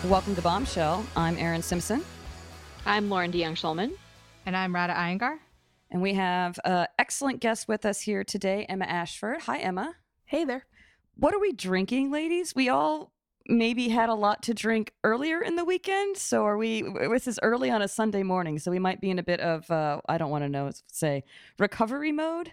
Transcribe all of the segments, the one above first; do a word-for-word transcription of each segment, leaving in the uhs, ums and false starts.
Welcome to Bombshell. I'm Erin Simpson. I'm Lauren DeYoung-Schulman. And I'm Radha Iyengar. And we have an excellent guest with us here today, Emma Ashford. Hi, Emma. Hey there. What are we drinking, ladies? We all maybe had a lot to drink earlier in the weekend. So are we, this is early on a Sunday morning, so we might be in a bit of, uh, I don't want to know, say, recovery mode?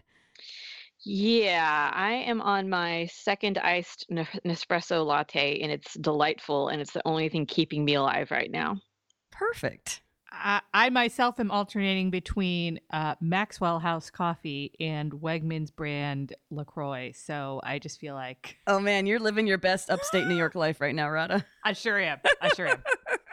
Yeah, I am on my second iced Nespresso latte, and it's delightful, and it's the only thing keeping me alive right now. Perfect. I, I myself am alternating between uh, Maxwell House Coffee and Wegmans brand LaCroix. So I just feel like... Oh, man, you're living your best upstate New York life right now, Radha. I sure am. I sure am.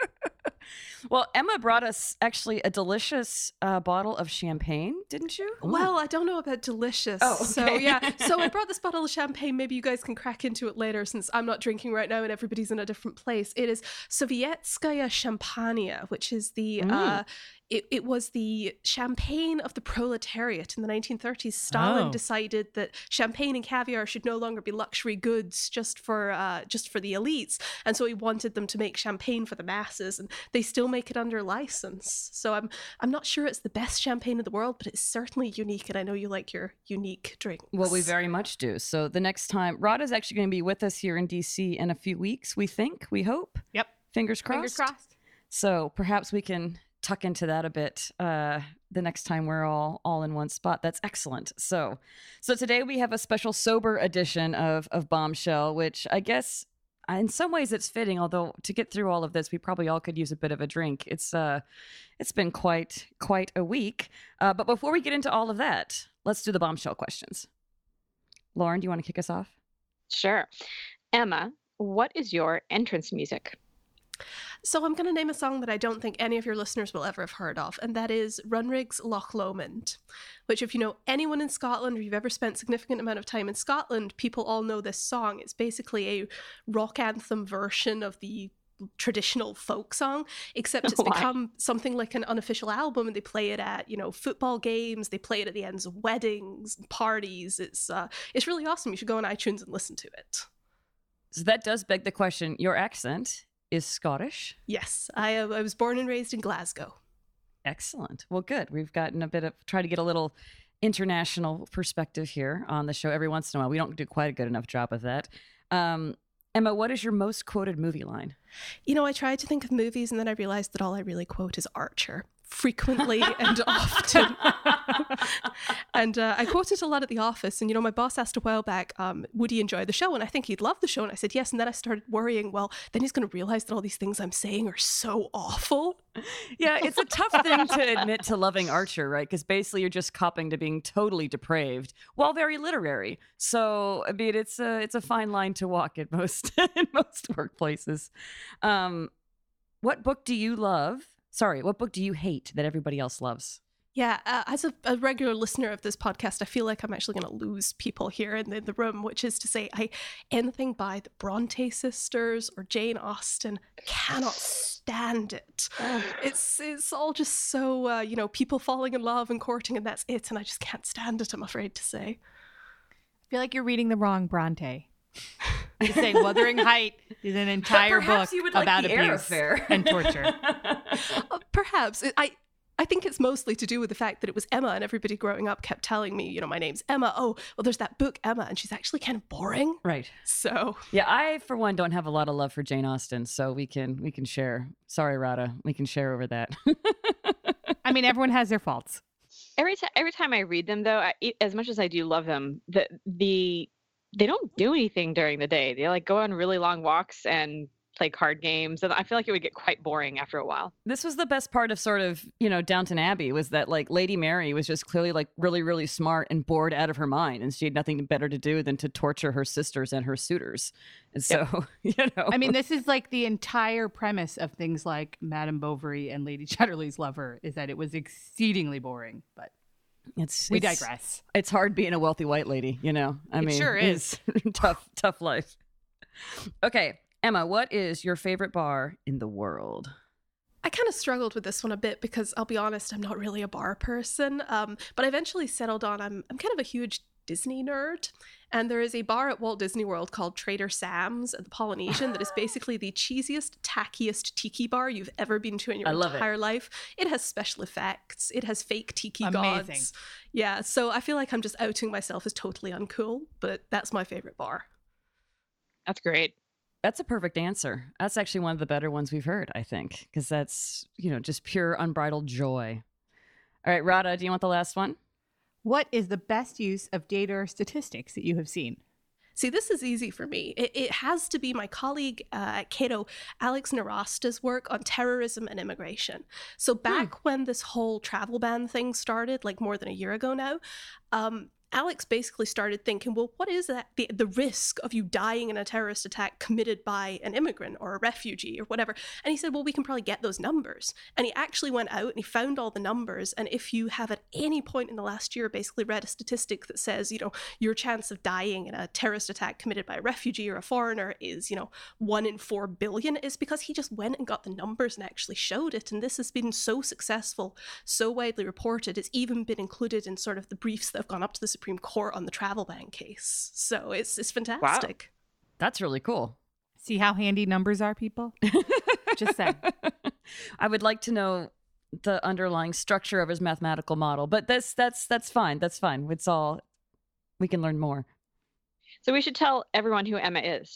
Well, Emma brought us actually a delicious uh, bottle of champagne, didn't you? Ooh. Well, I don't know about delicious. Oh, okay. So, yeah. So I brought this bottle of champagne. Maybe you guys can crack into it later since I'm not drinking right now and everybody's in a different place. It is Sovietskaya Champania, which is the... Mm. Uh, It, it was the champagne of the proletariat. In the nineteen thirties, Stalin Oh. decided that champagne and caviar should no longer be luxury goods just for uh, just for the elites. And so he wanted them to make champagne for the masses, and they still make it under license. So I'm I'm not sure it's the best champagne in the world, but it's certainly unique, and I know you like your unique drinks. Well, we very much do. So the next time, Radha's actually going to be with us here in D C in a few weeks, we think, we hope. Yep. Fingers crossed. Fingers crossed. So perhaps we can tuck into that a bit uh, the next time we're all all in one spot. That's excellent. So so today we have a special sober edition of, of Bombshell, which I guess uh, in some ways it's fitting, although to get through all of this, we probably all could use a bit of a drink. It's uh, it's been quite, quite a week. Uh, but before we get into all of that, let's do the Bombshell questions. Lauren, do you want to kick us off? Sure. Emma, what is your entrance music? So I'm going to name a song that I don't think any of your listeners will ever have heard of, and that is Runrig's Loch Lomond, which if you know anyone in Scotland or you've ever spent a significant amount of time in Scotland, people all know this song. It's basically a rock anthem version of the traditional folk song, except it's Why? become something like an unofficial album, and they play it at, you know, football games, they play it at the ends of weddings and parties. It's uh, it's really awesome. You should go on iTunes and listen to it. So that does beg the question, your accent is Scottish. Yes, I, uh, I was born and raised in Glasgow. Excellent. Well, good. We've gotten a bit of, try to get a little international perspective here on the show every once in a while. We don't do quite a good enough job of that. Um, Emma, what is your most quoted movie line? You know, I tried to think of movies and then I realized that all I really quote is Archer. Frequently and often. and uh, I quoted a lot at the office, and you know, my boss asked a while back, um, would he enjoy the show? And I think he'd love the show. And I said yes. And then I started worrying, well, then he's going to realize that all these things I'm saying are so awful. Yeah, it's a tough thing to admit to loving Archer, right? Because basically you're just copping to being totally depraved while very literary. So I mean, it's a it's a fine line to walk in most in most workplaces. Um, what book do you love? Sorry, what book do you hate that everybody else loves? Yeah, uh, as a, a regular listener of this podcast, I feel like I'm actually going to lose people here in the, in the room, which is to say, I anything by the Bronte sisters or Jane Austen, cannot stand it. It's it's all just so, uh, you know, people falling in love and courting, and that's it. And I just can't stand it, I'm afraid to say. I feel like you're reading the wrong Bronte. Just saying, Wuthering Height is an entire book like about the Air abuse Affair. and torture. Uh, perhaps. It, I I think it's mostly to do with the fact that it was Emma, and everybody growing up kept telling me, you know, my name's Emma. Oh, well, there's that book, Emma, and she's actually kind of boring. Right. So Yeah, I for one don't have a lot of love for Jane Austen, so we can we can share. Sorry, Radha, we can share over that. I mean, everyone has their faults. Every time, every time I read them, though, I, as much as I do love them, the the they don't do anything during the day. They like go on really long walks and play card games, and I feel like it would get quite boring after a while. This was the best part of sort of, you know, Downton Abbey, was that like Lady Mary was just clearly like really, really smart and bored out of her mind, and she had nothing better to do than to torture her sisters and her suitors. And so, yep. you know, I mean, this is like the entire premise of things like Madame Bovary and Lady Chatterley's Lover, is that it was exceedingly boring, but it's we it's, digress. It's hard being a wealthy white lady, you know. I It mean, sure is. it's tough, tough life. Okay, Emma, what is your favorite bar in the world? I kind of struggled with this one a bit because I'll be honest, I'm not really a bar person. Um, but I eventually settled on I'm I'm kind of a huge Disney nerd. And there is a bar at Walt Disney World called Trader Sam's at the Polynesian that is basically the cheesiest, tackiest tiki bar you've ever been to in your I love entire it. life. It has special effects. It has fake tiki Amazing. gods. Yeah, so I feel like I'm just outing myself as totally uncool, but that's my favorite bar. That's great. That's a perfect answer. That's actually one of the better ones we've heard, I think, because that's, you know, just pure unbridled joy. All right, Radha, do you want the last one? What is the best use of data or statistics that you have seen? See, this is easy for me. It, it has to be my colleague uh, at Cato, Alex Narasta's work on terrorism and immigration. So back hmm. when this whole travel ban thing started, like more than a year ago now, um, Alex basically started thinking, well, what is that the, the risk of you dying in a terrorist attack committed by an immigrant or a refugee or whatever? And he said, well, we can probably get those numbers. And he actually went out and he found all the numbers. And if you have at any point in the last year basically read a statistic that says, you know, your chance of dying in a terrorist attack committed by a refugee or a foreigner is, you know, one in four billion, is because he just went and got the numbers and actually showed it. And this has been so successful, so widely reported. It's even been included in sort of the briefs that have gone up to the Supreme Court on the travel ban case. So it's it's fantastic. Wow. That's really cool. See how handy numbers are, people? Just saying. I would like to know the underlying structure of his mathematical model, but that's that's that's fine. That's fine. It's all, we can learn more. So we should tell everyone who Emma is.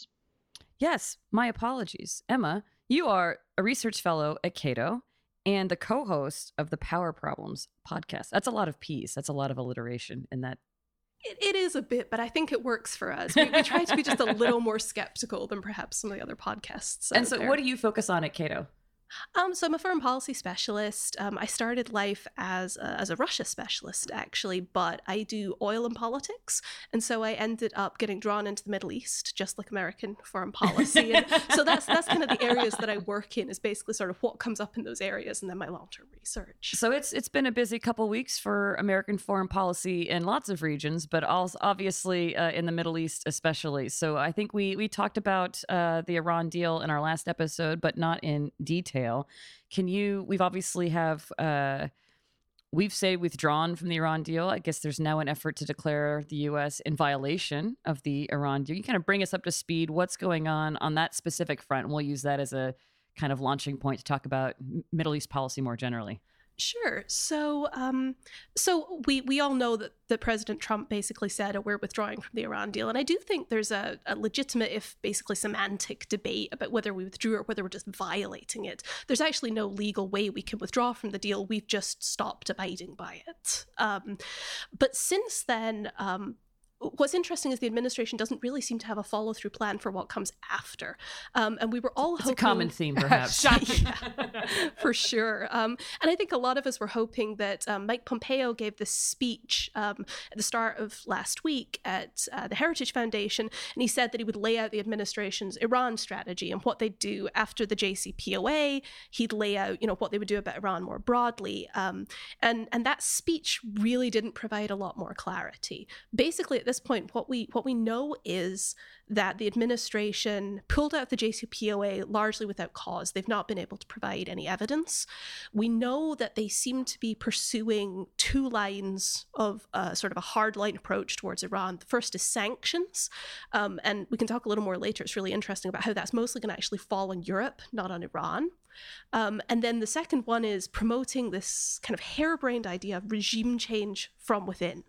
Yes, my apologies. Emma, you are a research fellow at Cato and the co-host of the Power Problems podcast. That's a lot of P's. That's a lot of alliteration in that. It, it is a bit, but I think it works for us. We, we try to be just a little more skeptical than perhaps some of the other podcasts. And so there. What do you focus on at Cato? Um, so I'm a foreign policy specialist. Um, I started life as a, as a Russia specialist, actually, but I do oil and politics. And so I ended up getting drawn into the Middle East, just like American foreign policy. And so that's that's kind of the areas that I work in, is basically sort of what comes up in those areas and then my long-term research. So it's it's been a busy couple weeks for American foreign policy in lots of regions, but also obviously uh, in the Middle East especially. So I think we, we talked about uh, the Iran deal in our last episode, but not in detail. Can you, we've obviously have, uh, we've say withdrawn from the Iran deal. I guess there's now an effort to declare the U S in violation of the Iran deal. You kind of bring us up to speed. What's going on on that specific front? And we'll use that as a kind of launching point to talk about Middle East policy more generally. Sure. So, um, so we we all know that, that President Trump basically said, oh, we're withdrawing from the Iran deal. And I do think there's a, a legitimate, if basically semantic, debate about whether we withdrew or whether we're just violating it. There's actually no legal way we can withdraw from the deal. We've just stopped abiding by it. Um, but since then, um, what's interesting is the administration doesn't really seem to have a follow-through plan for what comes after. Um, and we were all it's hoping... a common theme, perhaps. Yeah, for sure. Um, and I think a lot of us were hoping that um, Mike Pompeo gave this speech um, at the start of last week at uh, the Heritage Foundation, and he said that he would lay out the administration's Iran strategy and what they'd do after the J C P O A. He'd lay out, you know, what they would do about Iran more broadly. Um, and, and that speech really didn't provide a lot more clarity. Basically, at this point, what we what we know is that the administration pulled out the J C P O A largely without cause. They've not been able to provide any evidence. We know that they seem to be pursuing two lines of uh, sort of a hardline approach towards Iran. The first is sanctions, um, and we can talk a little more later. It's really interesting about how that's mostly going to actually fall on Europe, not on Iran. Um, and then the second one is promoting this kind of harebrained idea of regime change from within.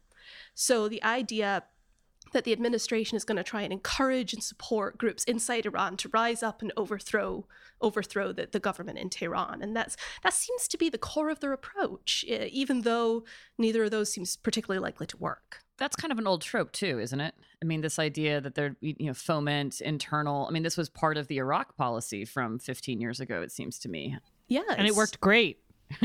So the idea that the administration is going to try and encourage and support groups inside Iran to rise up and overthrow overthrow the, the government in Tehran. And that's that seems to be the core of their approach, even though neither of those seems particularly likely to work. That's kind of an old trope too, isn't it? I mean, this idea that they're, you know, foment internal, I mean, this was part of the Iraq policy from fifteen years ago, it seems to me. Yeah. And it worked great.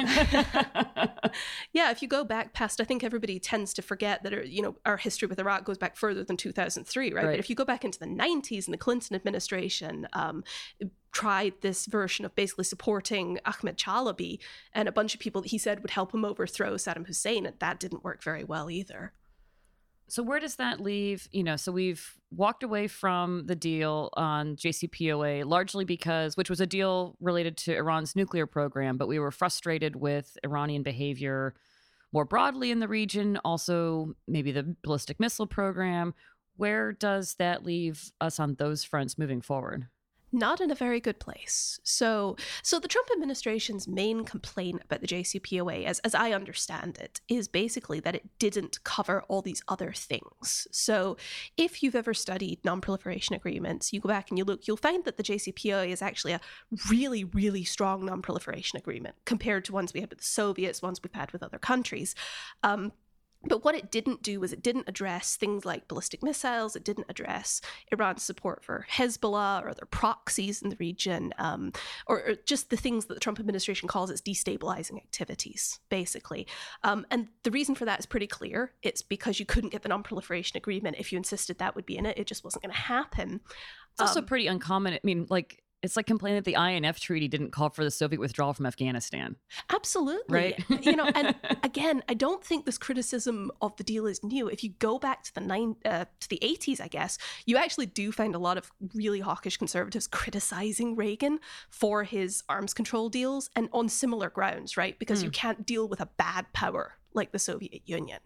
Yeah, if you go back past, I think everybody tends to forget that, you know, our history with Iraq goes back further than two thousand three, right? Right. But if you go back into the nineties and the Clinton administration um, tried this version of basically supporting Ahmed Chalabi and a bunch of people that he said would help him overthrow Saddam Hussein, and that didn't work very well either. So where does that leave, you know, so we've walked away from the deal on J C P O A largely because, which was a deal related to Iran's nuclear program, but we were frustrated with Iranian behavior more broadly in the region, also maybe the ballistic missile program. Where does that leave us on those fronts moving forward? Not in a very good place. So so the Trump administration's main complaint about the J C P O A, as, as I understand it, is basically that it didn't cover all these other things. So if you've ever studied non-proliferation agreements, you go back and you look, you'll find that the J C P O A is actually a really, really strong non-proliferation agreement compared to ones we had with the Soviets, ones we've had with other countries. Um, But what it didn't do was it didn't address things like ballistic missiles. It didn't address Iran's support for Hezbollah or other proxies in the region, um, or, or just the things that the Trump administration calls its destabilizing activities, basically. Um, and the reason for that is pretty clear. It's because you couldn't get the non-proliferation agreement if you insisted that would be in it. It just wasn't going to happen. It's also Um, pretty uncommon. I mean, like, it's like complaining that the I N F treaty didn't call for the Soviet withdrawal from Afghanistan. Absolutely. Right? You know, and again, I don't think this criticism of the deal is new. If you go back to the nine uh, to the eighties, I guess, you actually do find a lot of really hawkish conservatives criticizing Reagan for his arms control deals, and on similar grounds, right? Because Mm. you can't deal with a bad power like the Soviet Union.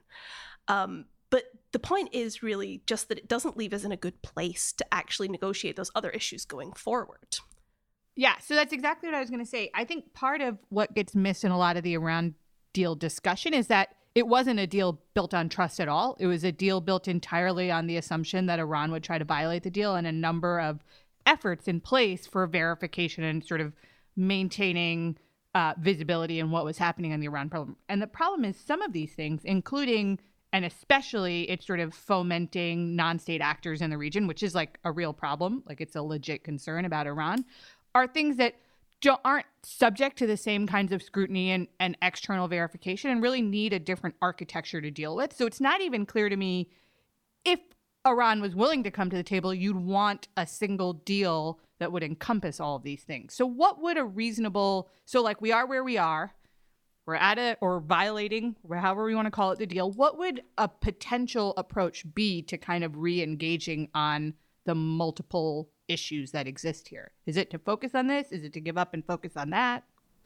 Um, But the point is really just that it doesn't leave us in a good place to actually negotiate those other issues going forward. Yeah, so that's exactly what I was going to say. I think part of what gets missed in a lot of the Iran deal discussion is that it wasn't a deal built on trust at all. It was a deal built entirely on the assumption that Iran would try to violate the deal, and a number of efforts in place for verification and sort of maintaining uh, visibility in what was happening on the Iran problem. And the problem is some of these things, including and especially it's sort of fomenting non-state actors in the region, which is like a real problem. Like it's a legit concern about Iran, are things that don't, aren't subject to the same kinds of scrutiny and, and external verification and really need a different architecture to deal with. So it's not even clear to me if Iran was willing to come to the table, you'd want a single deal that would encompass all of these things. So what would a reasonable, so like we are where we are, we're at it or violating, or however we want to call it, the deal. What would a potential approach be to kind of re-engaging on the multiple issues that exist here? Is it to focus on this? Is it to give up and focus on that?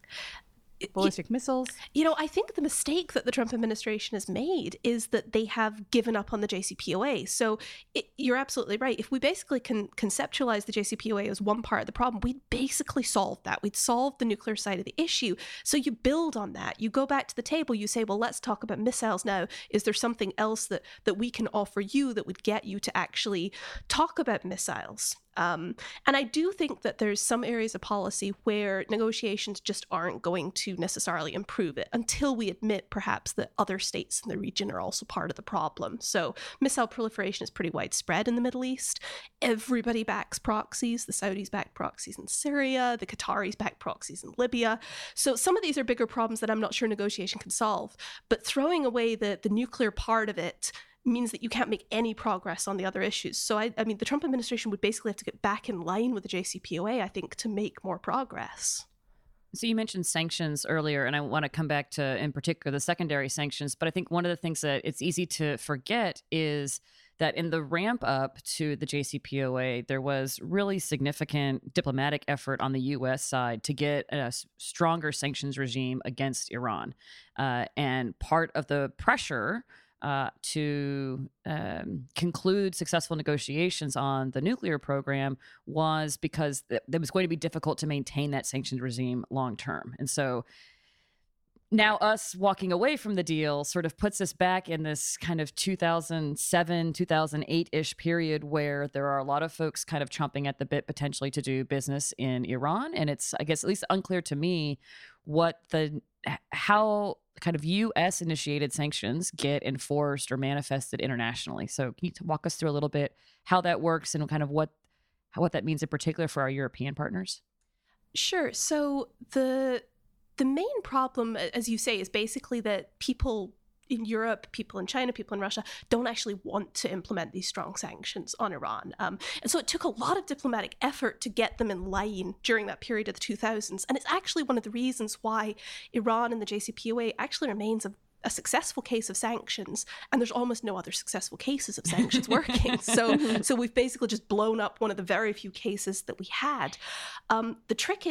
Ballistic missiles? You know, I think the mistake that the Trump administration has made is that they have given up on the J C P O A. So it, you're absolutely right. If we basically can conceptualize the J C P O A as one part of the problem, we'd basically solved that. We'd solved the nuclear side of the issue. So you build on that. You go back to the table. You say, well, let's talk about missiles now. Is there something else that, that we can offer you that would get you to actually talk about missiles? Um, and I do think that there's some areas of policy where negotiations just aren't going to necessarily improve it until we admit perhaps that other states in the region are also part of the problem. So missile proliferation is pretty widespread in the Middle East. Everybody backs proxies. The Saudis back proxies in Syria. The Qataris back proxies in Libya. So some of these are bigger problems that I'm not sure negotiation can solve. But throwing away the, the nuclear part of it means that you can't make any progress on the other issues. So, I, I mean, the Trump administration would basically have to get back in line with the J C P O A, I think, to make more progress. So you mentioned sanctions earlier, and I want to come back to, in particular, the secondary sanctions. But I think one of the things that it's easy to forget is that in the ramp up to the J C P O A, there was really significant diplomatic effort on the U S side to get a stronger sanctions regime against Iran. Uh, and part of the pressure Uh, to um, conclude successful negotiations on the nuclear program was because th- it was going to be difficult to maintain that sanctions regime long term. And so now us walking away from the deal sort of puts us back in this kind of two thousand seven, two thousand eight-ish period where there are a lot of folks kind of chomping at the bit potentially to do business in Iran. And it's, I guess, at least unclear to me what the how kind of U S initiated sanctions get enforced or manifested internationally. So can you walk us through a little bit how that works and kind of what how, what that means in particular for our European partners? Sure. So the the main problem, as you say, is basically that people in Europe, people in China, people in Russia don't actually want to implement these strong sanctions on Iran. Um, and so it took a lot of diplomatic effort to get them in line during that period of the two thousands. And it's actually one of the reasons why Iran and the J C P O A actually remains a a successful case of sanctions, and there's almost no other successful cases of sanctions working. So so we've basically just blown up one of the very few cases that we had. Um, the trick is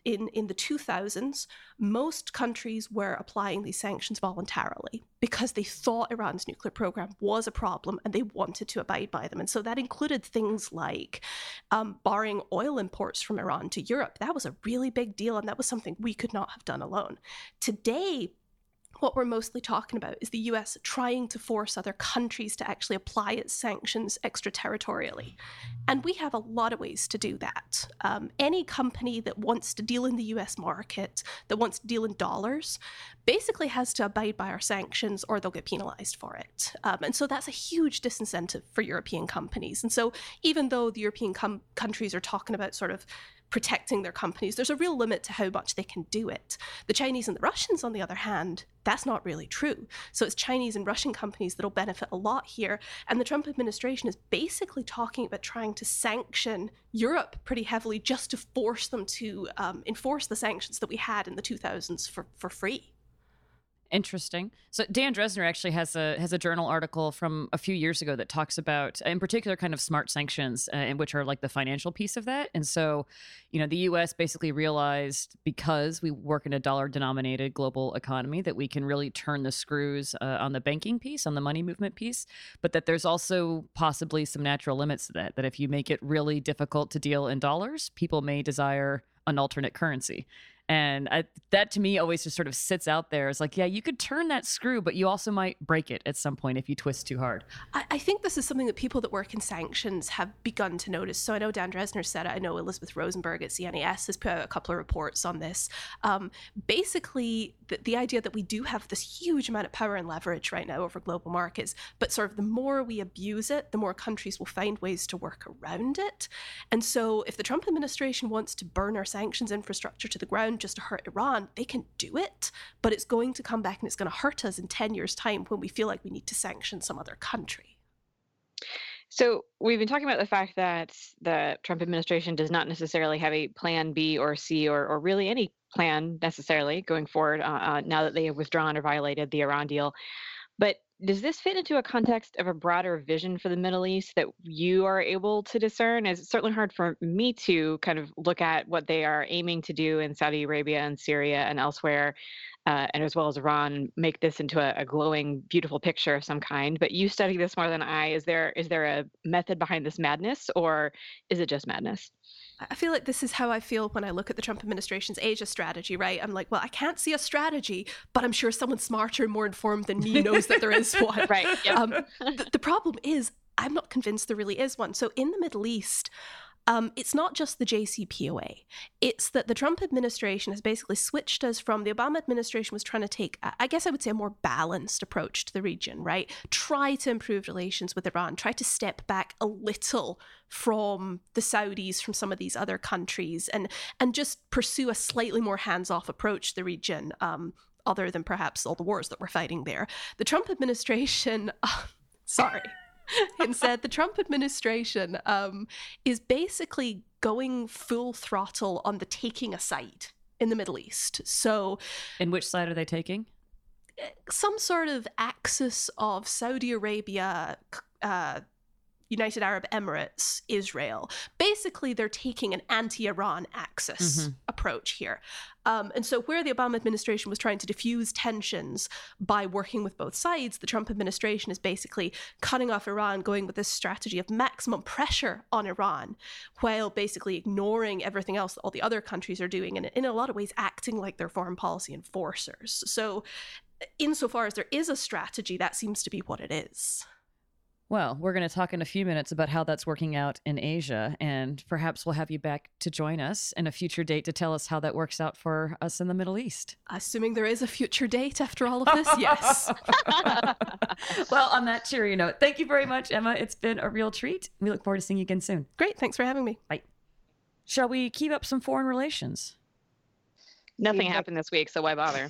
in, in the two thousands, most countries were applying these sanctions voluntarily because they thought Iran's nuclear program was a problem and they wanted to abide by them. And so that included things like um, barring oil imports from Iran to Europe. That was a really big deal, and that was something we could not have done alone. Today, what we're mostly talking about is the U S trying to force other countries to actually apply its sanctions extraterritorially. And we have a lot of ways to do that. Um, any company that wants to deal in the U S market, that wants to deal in dollars, basically has to abide by our sanctions or they'll get penalized for it. Um, and so that's a huge disincentive for European companies. And so even though the European com- countries are talking about sort of protecting their companies, there's a real limit to how much they can do it. The Chinese and the Russians, on the other hand, that's not really true. So it's Chinese and Russian companies that'll benefit a lot here. And the Trump administration is basically talking about trying to sanction Europe pretty heavily just to force them to um, enforce the sanctions that we had in the two thousands for, for free. Interesting. So Dan Dresner actually has a has a journal article from a few years ago that talks about, in particular, kind of smart sanctions, uh, in which are like the financial piece of that. And so, you know, the U S basically realized, because we work in a dollar-denominated global economy, that we can really turn the screws uh, on the banking piece, on the money movement piece, but that there's also possibly some natural limits to that. That if you make it really difficult to deal in dollars, people may desire an alternate currency. And I, that to me always just sort of sits out there. It's like, yeah, you could turn that screw, but you also might break it at some point if you twist too hard. I, I think this is something that people that work in sanctions have begun to notice. So I know Dan Dresner said it. I know Elizabeth Rosenberg at C N A S has put out a couple of reports on this. Um, basically, the, the idea that we do have this huge amount of power and leverage right now over global markets, but sort of the more we abuse it, the more countries will find ways to work around it. And so if the Trump administration wants to burn our sanctions infrastructure to the ground just to hurt Iran, they can do it, but it's going to come back and it's going to hurt us in ten years' time when we feel like we need to sanction some other country. So we've been talking about the fact that the Trump administration does not necessarily have a plan B or C or, or really any plan necessarily going forward uh, uh, now that they have withdrawn or violated the Iran deal. But does this fit into a context of a broader vision for the Middle East that you are able to discern? It's certainly hard for me to kind of look at what they are aiming to do in Saudi Arabia and Syria and elsewhere, uh, and as well as Iran, make this into a, a glowing, beautiful picture of some kind. But you study this more than I. Is there is there a method behind this madness, or is it just madness? I feel like this is how I feel when I look at the Trump administration's Asia strategy, right? I'm like, well, I can't see a strategy, but I'm sure someone smarter and more informed than me knows that there is one. Right. Yep. Um, th- the problem is, I'm not convinced there really is one. So in the Middle East, Um, it's not just the J C P O A. It's that the Trump administration has basically switched us from the Obama administration was trying to take, I guess I would say, a more balanced approach to the region, right? Try to improve relations with Iran, try to step back a little from the Saudis, from some of these other countries, and and just pursue a slightly more hands-off approach to the region, um, other than perhaps all the wars that we're fighting there. The Trump administration, uh, sorry. Instead, the Trump administration um, is basically going full throttle on the taking a side in the Middle East. So, And which side are they taking? some sort of axis of Saudi Arabia, uh, United Arab Emirates, Israel. Basically, they're taking an anti-Iran axis Mm-hmm. approach here. Um, and so where the Obama administration was trying to diffuse tensions by working with both sides, the Trump administration is basically cutting off Iran, going with this strategy of maximum pressure on Iran, while basically ignoring everything else that all the other countries are doing, and in a lot of ways acting like they're foreign policy enforcers. So insofar as there is a strategy, that seems to be what it is. Well, we're going to talk in a few minutes about how that's working out in Asia, and perhaps we'll have you back to join us in a future date to tell us how that works out for us in the Middle East. Assuming there is a future date after all of this, yes. Well, on that cheery note, thank you very much, Emma. It's been a real treat. We look forward to seeing you again soon. Great, thanks for having me. Bye. Shall we keep up some foreign relations? Nothing happened this week, so why bother?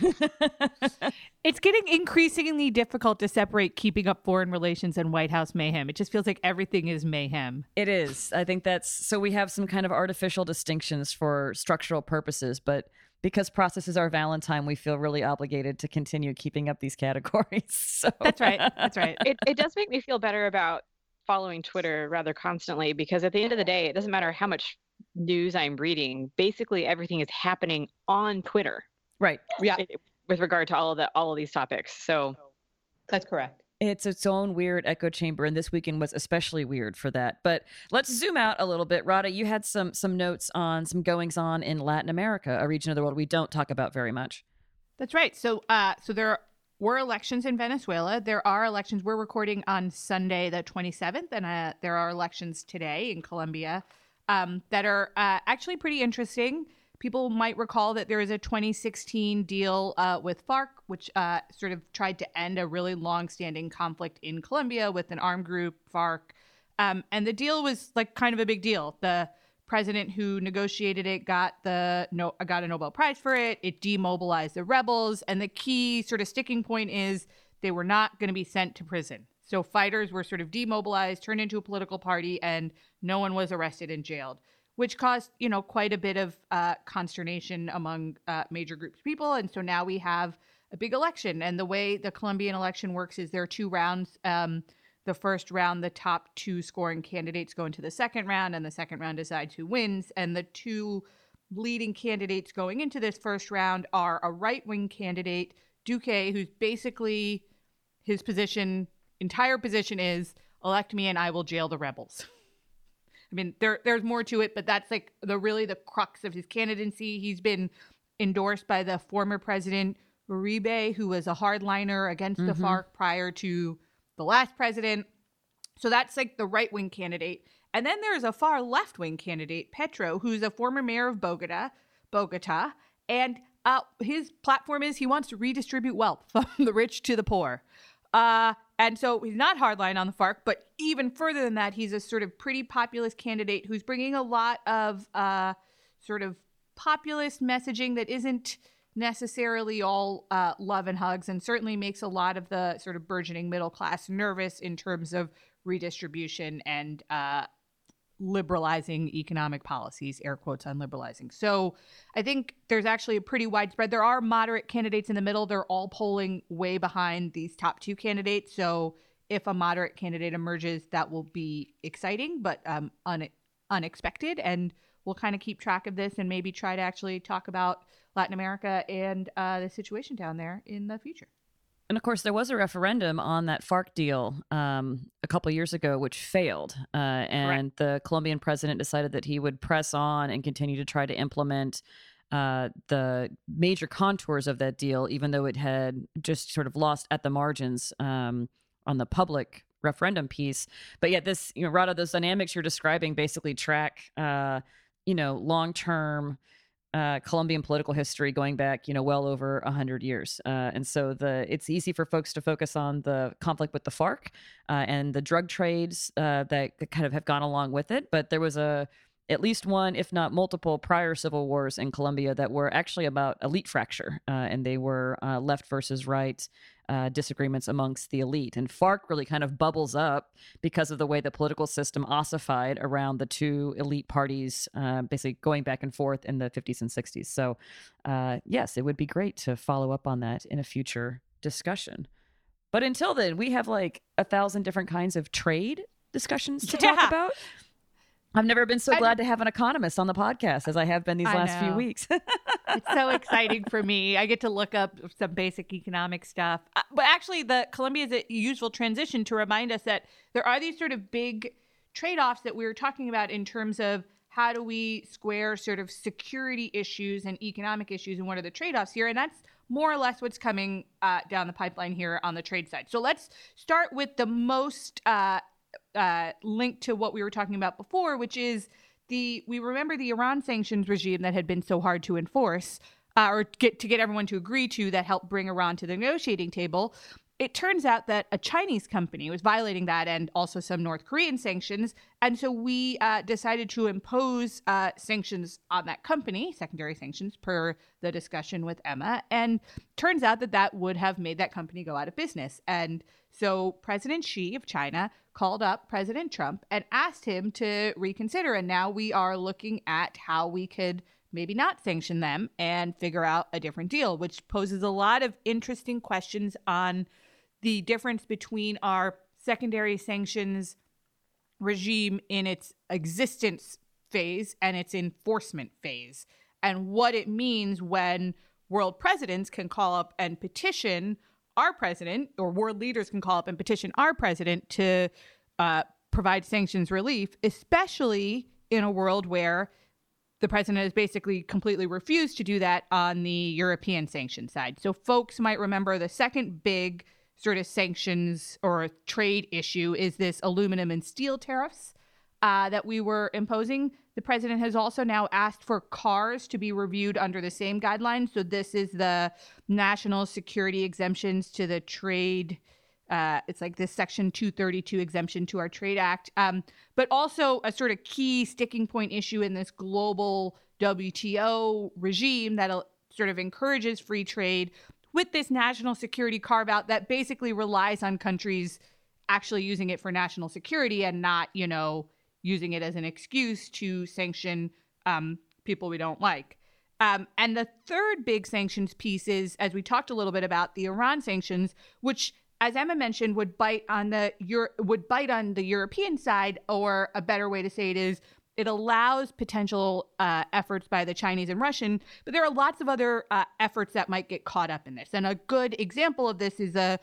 It's getting increasingly difficult to separate keeping up foreign relations and White House mayhem. It just feels like everything is mayhem. It is. I think that's so we have some kind of artificial distinctions for structural purposes, but because process is our Valentine, we feel really obligated to continue keeping up these categories. So That's right. That's right. It it does make me feel better about following Twitter rather constantly, because at the end of the day, it doesn't matter how much news I'm reading, basically everything is happening on Twitter. Right. Yeah, it- with regard to all of the all of these topics. So that's correct. It's its own weird echo chamber, and this weekend was especially weird for that. But let's zoom out a little bit. Radha, you had some some notes on some goings on in Latin America, a region of the world we don't talk about very much. That's right. So, uh, so there were elections in Venezuela. There are elections. We're recording on Sunday, the twenty-seventh, and uh, there are elections today in Colombia um, that are uh, actually pretty interesting. People might recall that there was a twenty sixteen deal uh, with FARC, which uh, sort of tried to end a really long-standing conflict in Colombia with an armed group, FARC. Um, and the deal was like kind of a big deal. The president who negotiated it got the no, got a Nobel Prize for it. It demobilized the rebels. And the key sort of sticking point is they were not going to be sent to prison. So fighters were sort of demobilized, turned into a political party, and no one was arrested and jailed, which caused, you know, quite a bit of uh, consternation among uh, major groups of people. And so now we have a big election. And the way the Colombian election works is there are two rounds. Um, the first round, the top two scoring candidates go into the second round, and the second round decides who wins. And the two leading candidates going into this first round are a right-wing candidate, Duque, who's basically his position, entire position is elect me and I will jail the rebels. I mean, there there's more to it, but that's like the really the crux of his candidacy. He's been endorsed by the former president Uribe, who was a hardliner against Mm-hmm. the FARC prior to the last president. So that's like the right-wing candidate. And then there's a far left-wing candidate, Petro, who's a former mayor of Bogota, Bogota, and uh, his platform is he wants to redistribute wealth from the rich to the poor. Uh, and so he's not hardline on the FARC, but even further than that, he's a sort of pretty populist candidate who's bringing a lot of uh, sort of populist messaging that isn't necessarily all uh, love and hugs, and certainly makes a lot of the sort of burgeoning middle class nervous in terms of redistribution and uh, liberalizing economic policies, air quotes on liberalizing. So I think there's actually a pretty widespread. There are moderate candidates in the middle. They're all polling way behind these top two candidates. So if a moderate candidate emerges, that will be exciting, but um, un- unexpected. And we'll kind of keep track of this and maybe try to actually talk about Latin America and uh, the situation down there in the future. And of course, there was a referendum on that FARC deal um, a couple years ago, which failed. Uh, and Correct. The Colombian president decided that he would press on and continue to try to implement uh, the major contours of that deal, even though it had just sort of lost at the margins um, on the public referendum piece. But yet this, you know, Radha, those dynamics you're describing basically track, uh, you know, long-term Uh, Colombian political history going back, you know, well over a hundred years, uh, and so the it's easy for folks to focus on the conflict with the FARC uh, and the drug trades uh, that kind of have gone along with it. But there was a at least one, if not multiple, prior civil wars in Colombia that were actually about elite fracture, uh, and they were uh, left versus right uh, disagreements amongst the elite. And FARC really kind of bubbles up because of the way the political system ossified around the two elite parties, uh, basically going back and forth in the fifties and sixties. So, uh, yes, it would be great to follow up on that in a future discussion. But until then, we have like a thousand different kinds of trade discussions to Yeah. talk about. I've never been so I- glad to have an economist on the podcast as I have been these I last few know. weeks. It's so exciting for me. I get to look up some basic economic stuff. Uh, but actually, the Colombia is a useful transition to remind us that there are these sort of big trade-offs that we were talking about in terms of how do we square sort of security issues and economic issues, and what are the trade-offs here? And that's more or less what's coming uh, down the pipeline here on the trade side. So let's start with the most uh, uh, linked to what we were talking about before, which is the we remember the Iran sanctions regime that had been so hard to enforce uh, or get to get everyone to agree to, that helped bring Iran to the negotiating table. It turns out that a Chinese company was violating that, and also some North Korean sanctions. And so we uh, decided to impose uh, sanctions on that company, secondary sanctions per the discussion with Emma. And turns out that that would have made that company go out of business. And so President Xi of China called up President Trump and asked him to reconsider. And now we are looking at how we could maybe not sanction them and figure out a different deal, which poses a lot of interesting questions on the difference between our secondary sanctions regime in its existence phase and its enforcement phase, and what it means when world presidents can call up and petition our president, or world leaders can call up and petition our president to uh, provide sanctions relief, especially in a world where the president has basically completely refused to do that on the European sanction side. So folks might remember the second big sort of sanctions or trade issue is this aluminum and steel tariffs uh, that we were imposing. The president has also now asked for cars to be reviewed under the same guidelines. So this is the national security exemptions to the trade. Uh, it's like this Section two thirty-two exemption to our Trade Act. Um, but also a sort of key sticking point issue in this global W T O regime that uh, sort of encourages free trade with this national security carve out that basically relies on countries actually using it for national security and not, you know, using it as an excuse to sanction um, people we don't like. Um, and the third big sanctions piece is, as we talked a little bit about, the Iran sanctions, which, as Emma mentioned, would bite on the Euro- would bite on the European side, or a better way to say it is it allows potential uh, efforts by the Chinese and Russian, but there are lots of other uh, efforts that might get caught up in this. And a good example of this is a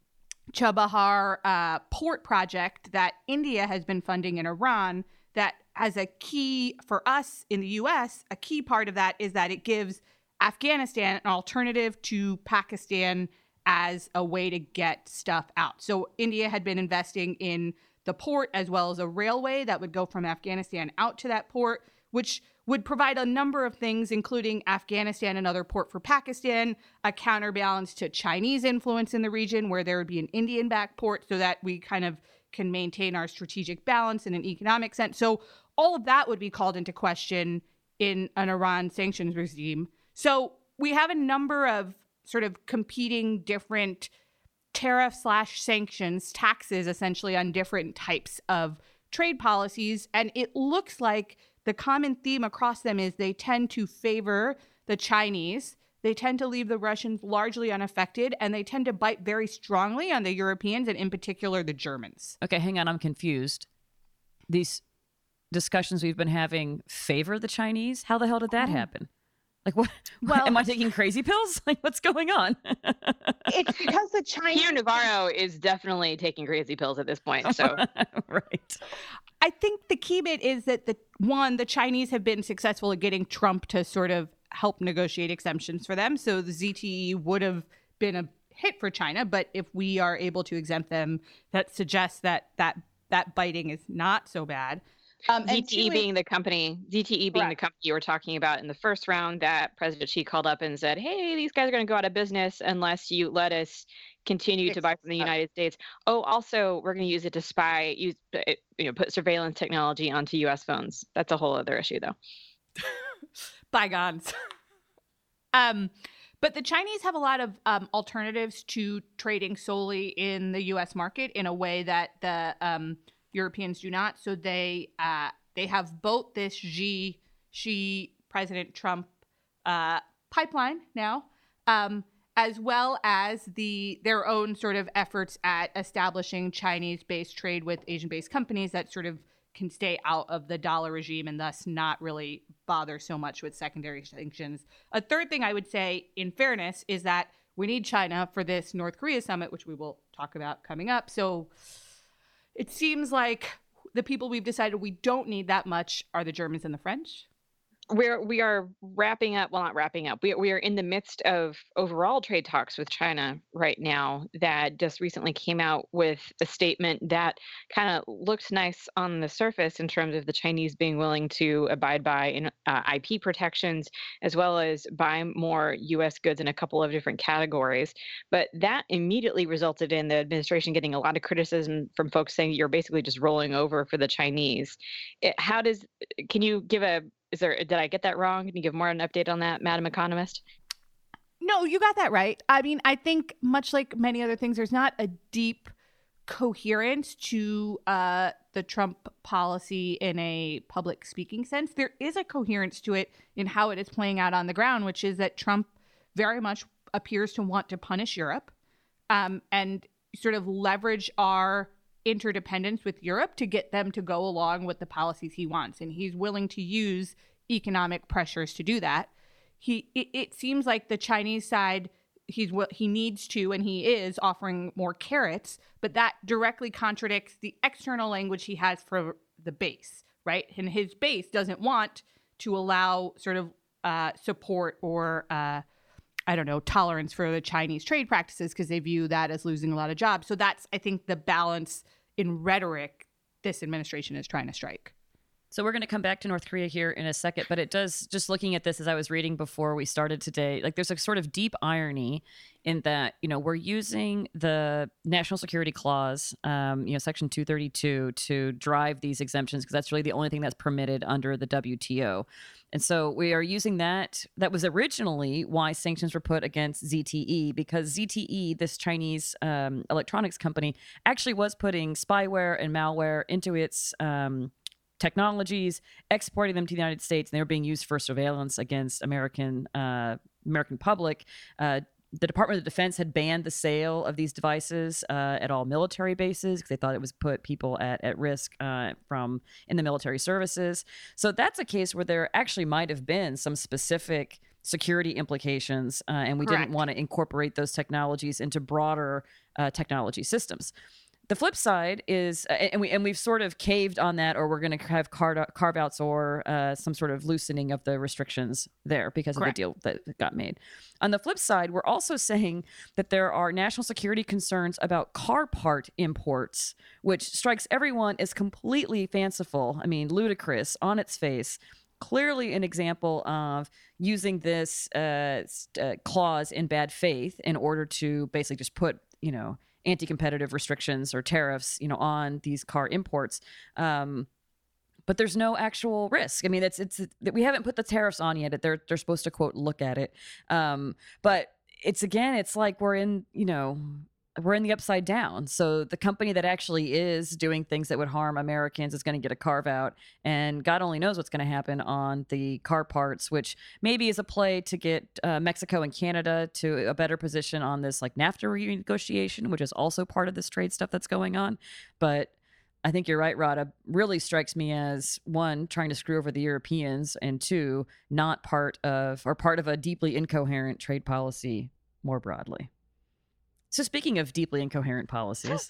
Chabahar uh, port project that India has been funding in Iran that has a key for us in the U S. A key part of that is that it gives Afghanistan an alternative to Pakistan as a way to get stuff out. So India had been investing in the port as well as a railway that would go from Afghanistan out to that port, which would provide a number of things, including Afghanistan, another port for Pakistan, a counterbalance to Chinese influence in the region where there would be an Indian-backed port so that we kind of can maintain our strategic balance in an economic sense. So all of that would be called into question in an Iran sanctions regime. So we have a number of sort of competing different tariff slash sanctions, taxes essentially on different types of trade policies. And it looks like the common theme across them is they tend to favor the Chinese. They tend to leave the Russians largely unaffected, and they tend to bite very strongly on the Europeans and in particular the Germans. Okay, hang on. I'm confused. These discussions we've been having favor the Chinese? How the hell did that oh. happen? Like, what? Well, am I taking crazy pills? Like, what's going on? It's because the Chinese. Peter Navarro is definitely taking crazy pills at this point. So, right. I think the key bit is that the one, the Chinese have been successful at getting Trump to sort of help negotiate exemptions for them. So the Z T E would have been a hit for China, but if we are able to exempt them, that suggests that that that biting is not so bad. Um, Z T E being the company, Z T E being Correct. the company you were talking about in the first round that President Xi called up and said, hey, these guys are going to go out of business unless you let us continue to buy from the United States. Oh, also, we're going to use it to spy, use you know, put surveillance technology onto U S phones. That's a whole other issue, though. Bygones. um, but the Chinese have a lot of um, alternatives to trading solely in the U S market in a way that the um, Europeans do not. So they uh, they have both this Xi, Xi President Trump uh, pipeline now, um, as well as the their own sort of efforts at establishing Chinese-based trade with Asian-based companies that sort of can stay out of the dollar regime and thus not really bother so much with secondary sanctions. A third thing I would say, in fairness, is that we need China for this North Korea summit, which we will talk about coming up. So it seems like the people we've decided we don't need that much are the Germans and the French. We're we are wrapping up. Well, not wrapping up. We we are in the midst of overall trade talks with China right now. That just recently came out with a statement that kind of looked nice on the surface in terms of the Chinese being willing to abide by in, uh, I P protections as well as buy more U S goods in a couple of different categories. But that immediately resulted in the administration getting a lot of criticism from folks saying you're basically just rolling over for the Chinese. It, how does? Can you give a Is there, did I get that wrong? Can you give more an update on that, Madam Economist? No, you got that right. I mean, I think much like many other things, there's not a deep coherence to uh, the Trump policy in a public speaking sense. There is a coherence to it in how it is playing out on the ground, which is that Trump very much appears to want to punish Europe um, and sort of leverage our interdependence with Europe to get them to go along with the policies he wants. And he's willing to use economic pressures to do that. He, it, it seems like the Chinese side, he's what he needs to, and he is offering more carrots, but that directly contradicts the external language he has for the base, right? And his base doesn't want to allow sort of uh, support or, uh, I don't know, tolerance for the Chinese trade practices because they view that as losing a lot of jobs. So that's, I think, the balance in rhetoric this administration is trying to strike. So we're going to come back to North Korea here in a second, but it does, just looking at this as I was reading before we started today, like there's a sort of deep irony in that, you know, we're using the National Security Clause, um, you know, Section two thirty-two to drive these exemptions because that's really the only thing that's permitted under the W T O. And so we are using that. That was originally why sanctions were put against Z T E, because Z T E, this Chinese um, electronics company, actually was putting spyware and malware into its um technologies, exporting them to the United States, and they were being used for surveillance against American uh, American public. Uh, the Department of Defense had banned the sale of these devices uh, at all military bases because they thought it was put people at, at risk uh, from in the military services. So that's a case where there actually might have been some specific security implications, uh, and we Correct. didn't want to incorporate those technologies into broader uh, technology systems. The flip side is, uh, and we and we've sort of caved on that, or we're going to have carve, carve outs or uh, some sort of loosening of the restrictions there because Correct. of the deal that got made. On the flip side, we're also saying that there are national security concerns about car part imports, which strikes everyone as completely fanciful. I mean, ludicrous on its face. Clearly an example of using this uh, uh, clause in bad faith in order to basically just put, you know, anti-competitive restrictions or tariffs, you know, on these car imports. Um, but there's no actual risk. I mean, it's it's that we haven't put the tariffs on yet. They're they're supposed to quote look at it. Um, but it's again, it's like we're in, you know, we're in the upside down. So the company that actually is doing things that would harm Americans is going to get a carve out, and God only knows what's going to happen on the car parts, which maybe is a play to get uh, Mexico and Canada to a better position on this like NAFTA renegotiation, which is also part of this trade stuff that's going on. But I think you're right, Radha. Really strikes me as one, trying to screw over the Europeans, and two, not part of or part of a deeply incoherent trade policy more broadly. So speaking of deeply incoherent policies,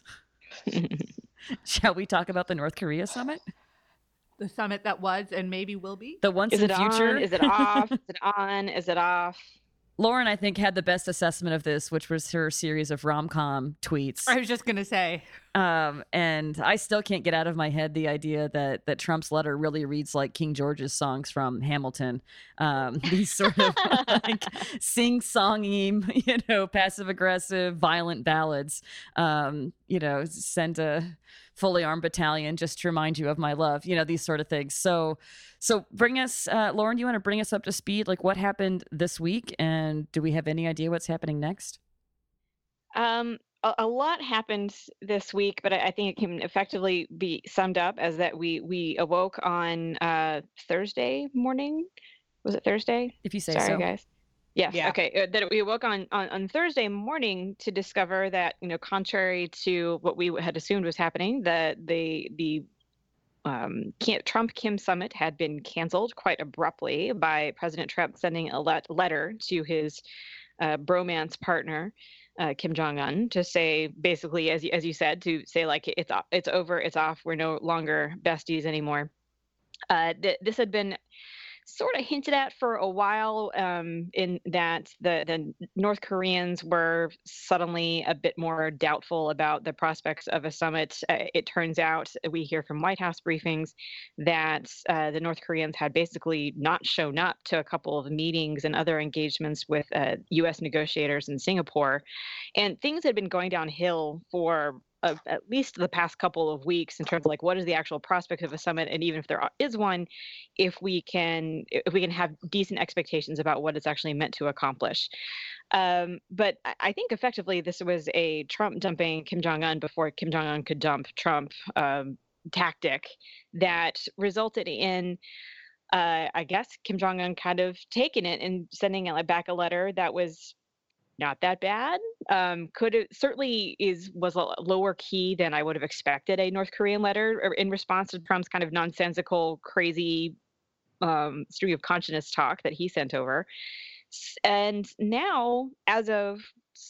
shall we talk about the North Korea summit? The summit that was and maybe will be? The once Is in it future? on? Is it off? Is it on? Is it off? Lauren, I think, had the best assessment of this, which was her series of rom-com tweets. I was just going to say. Um, and I still can't get out of my head the idea that that Trump's letter really reads like King George's songs from Hamilton. Um, these sort of like sing-songy, you know, passive-aggressive, violent ballads. Um, you know, send a fully armed battalion just to remind you of my love. You know, these sort of things. So, so bring us, uh, Lauren. Do you want to bring us up to speed? Like, what happened this week, and do we have any idea what's happening next? Um, a, a lot happened this week, but I, I think it can effectively be summed up as that we we awoke on uh, Thursday morning. Was it Thursday? If you say Sorry, so. guys. Yes. Yeah. Okay. Uh, that we awoke on, on on Thursday morning to discover that, you know, contrary to what we had assumed was happening, that the the um, Trump Kim summit had been canceled quite abruptly by President Trump sending a let- letter to his uh, bromance partner. Uh, Kim Jong-un, to say basically, as you, as you said, to say like it's it's over, it's off, we're no longer besties anymore. Uh, th- this had been sort of hinted at for a while, um, in that the, the North Koreans were suddenly a bit more doubtful about the prospects of a summit. Uh, it turns out, we hear from White House briefings that uh, the North Koreans had basically not shown up to a couple of meetings and other engagements with uh, U S negotiators in Singapore. And things had been going downhill for Of at least the past couple of weeks in terms of like what is the actual prospect of a summit, and even if there is one, if we can if we can have decent expectations about what it's actually meant to accomplish. Um, but I think effectively this was a Trump dumping Kim Jong-un before Kim Jong-un could dump Trump um, tactic that resulted in, uh, I guess, Kim Jong-un kind of taking it and sending it back a letter that was not that bad. Um, could it certainly is was a lower key than I would have expected a North Korean letter or in response to Trump's kind of nonsensical, crazy um, stream of consciousness talk that he sent over. S- And now, as of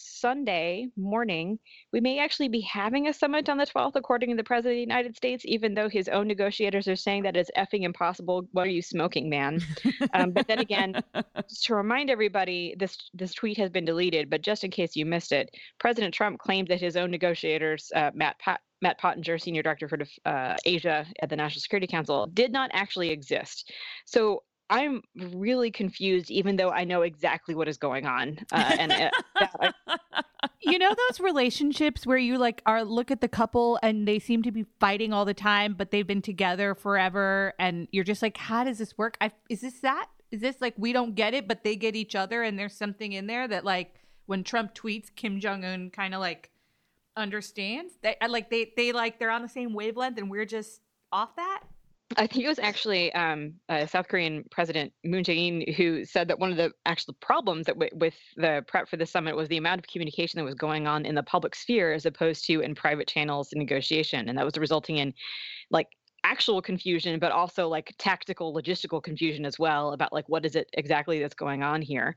Sunday morning, we may actually be having a summit on the twelfth, according to the President of the United States, even though his own negotiators are saying that it's effing impossible. What are you smoking, man? Um, but then again, just to remind everybody, this this tweet has been deleted, but just in case you missed it, President Trump claimed that his own negotiators, uh, Matt Pat, Matt Pottinger, Senior Director for Def- uh, Asia at the National Security Council, did not actually exist. So I'm really confused, even though I know exactly what is going on. Uh, and uh, that, I, You know those relationships where you like are look at the couple and they seem to be fighting all the time, but they've been together forever, and you're just like, how does this work? I, is this that? Is this like we don't get it, but they get each other, and there's something in there that like when Trump tweets, Kim Jong Un kind of like understands that, like they they like they're on the same wavelength, and we're just off that. I think it was actually um, uh, South Korean President Moon Jae-in who said that one of the actual problems that w- with the prep for the summit was the amount of communication that was going on in the public sphere as opposed to in private channels and negotiation, and that was resulting in like actual confusion, but also like tactical, logistical confusion as well about like what is it exactly that's going on here,